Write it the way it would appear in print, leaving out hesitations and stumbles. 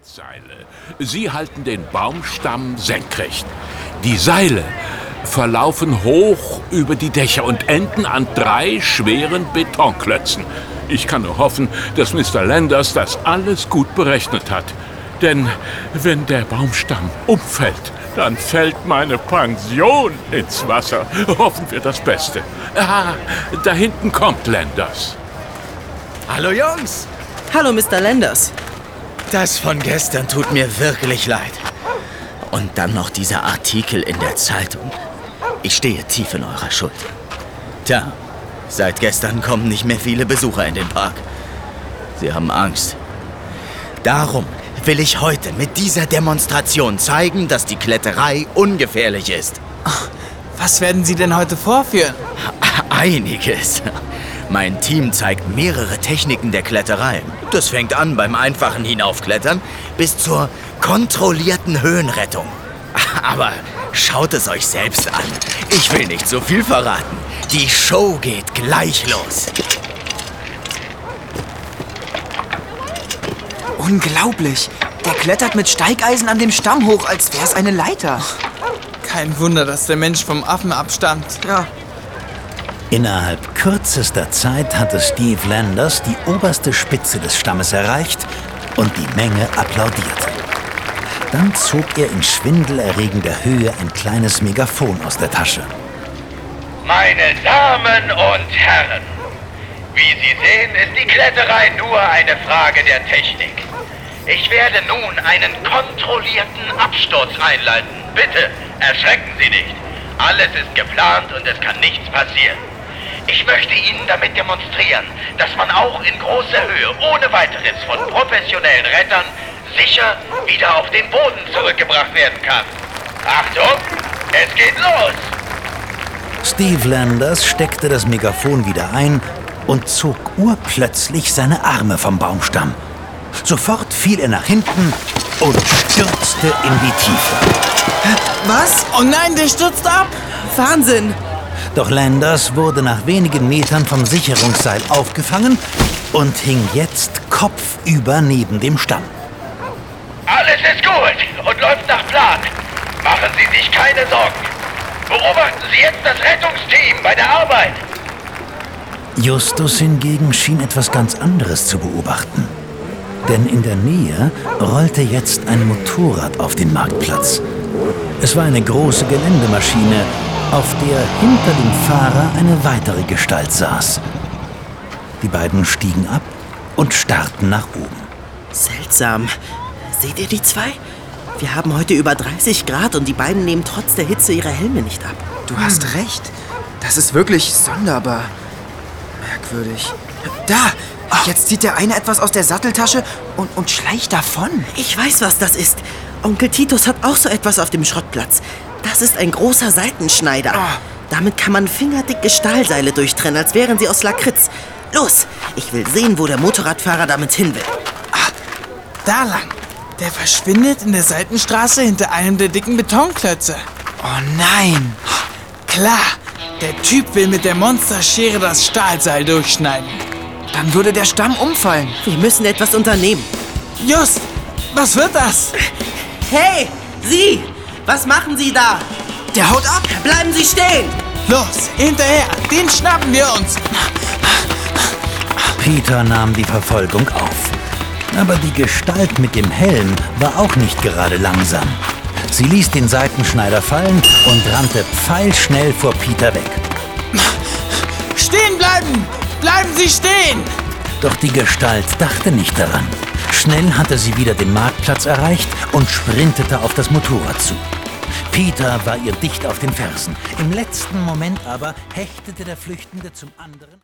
Drahtseile. Sie halten den Baumstamm senkrecht. Die Seile verlaufen hoch über die Dächer und enden an 3 schweren Betonklötzen. Ich kann nur hoffen, dass Mr. Landers das alles gut berechnet hat. Denn wenn der Baumstamm umfällt, dann fällt meine Pension ins Wasser. Hoffen wir das Beste. Ah, da hinten kommt Landers. Hallo Jungs! Hallo, Mr. Landers. Das von gestern tut mir wirklich leid. Und dann noch dieser Artikel in der Zeitung. Ich stehe tief in eurer Schuld. Tja, seit gestern kommen nicht mehr viele Besucher in den Park. Sie haben Angst. Darum will ich heute mit dieser Demonstration zeigen, dass die Kletterei ungefährlich ist. Was werden Sie denn heute vorführen? Einiges. Mein Team zeigt mehrere Techniken der Kletterei. Das fängt an beim einfachen Hinaufklettern bis zur kontrollierten Höhenrettung. Aber schaut es euch selbst an. Ich will nicht so viel verraten. Die Show geht gleich los. Unglaublich. Der klettert mit Steigeisen an dem Stamm hoch, als wäre es eine Leiter. Kein Wunder, dass der Mensch vom Affen abstammt. Ja. Innerhalb kürzester Zeit hatte Steve Landers die oberste Spitze des Stammes erreicht und die Menge applaudierte. Dann zog er in schwindelerregender Höhe ein kleines Megafon aus der Tasche. Meine Damen und Herren, wie Sie sehen, ist die Kletterei nur eine Frage der Technik. Ich werde nun einen kontrollierten Absturz einleiten. Bitte, erschrecken Sie nicht. Alles ist geplant und es kann nichts passieren. Ich möchte Ihnen damit demonstrieren, dass man auch in großer Höhe ohne weiteres von professionellen Rettern sicher wieder auf den Boden zurückgebracht werden kann. Achtung, es geht los! Steve Landers steckte das Megafon wieder ein und zog urplötzlich seine Arme vom Baumstamm. Sofort fiel er nach hinten und stürzte in die Tiefe. Was? Oh nein, der stürzt ab! Wahnsinn! Doch Landers wurde nach wenigen Metern vom Sicherungsseil aufgefangen und hing jetzt kopfüber neben dem Stamm. Alles ist gut und läuft nach Plan. Machen Sie sich keine Sorgen. Beobachten Sie jetzt das Rettungsteam bei der Arbeit. Justus hingegen schien etwas ganz anderes zu beobachten. Denn in der Nähe rollte jetzt ein Motorrad auf den Marktplatz. Es war eine große Geländemaschine, auf der hinter dem Fahrer eine weitere Gestalt saß. Die beiden stiegen ab und starrten nach oben. Seltsam. Seht ihr die zwei? Wir haben heute über 30 Grad und die beiden nehmen trotz der Hitze ihre Helme nicht ab. Du hast recht. Das ist wirklich sonderbar. Merkwürdig. Da! Jetzt zieht der eine etwas aus der Satteltasche und schleicht davon. Ich weiß, was das ist. Onkel Titus hat auch so etwas auf dem Schrottplatz. Das ist ein großer Seitenschneider. Damit kann man fingerdicke Stahlseile durchtrennen, als wären sie aus Lakritz. Los, ich will sehen, wo der Motorradfahrer damit hin will. Da lang. Der verschwindet in der Seitenstraße hinter einem der dicken Betonklötze. Oh nein! Klar, der Typ will mit der Monsterschere das Stahlseil durchschneiden. Dann würde der Stamm umfallen. Wir müssen etwas unternehmen. Just, was wird das? Hey, Sie! Was machen Sie da? Der haut ab! Bleiben Sie stehen! Los, hinterher, den schnappen wir uns. Peter nahm die Verfolgung auf. Aber die Gestalt mit dem Helm war auch nicht gerade langsam. Sie ließ den Seitenschneider fallen und rannte pfeilschnell vor Peter weg. Stehen bleiben! Bleiben Sie stehen! Doch die Gestalt dachte nicht daran. Schnell hatte sie wieder den Marktplatz erreicht und sprintete auf das Motorrad zu. Peter war ihr dicht auf den Fersen. Im letzten Moment aber hechtete der Flüchtende zum anderen...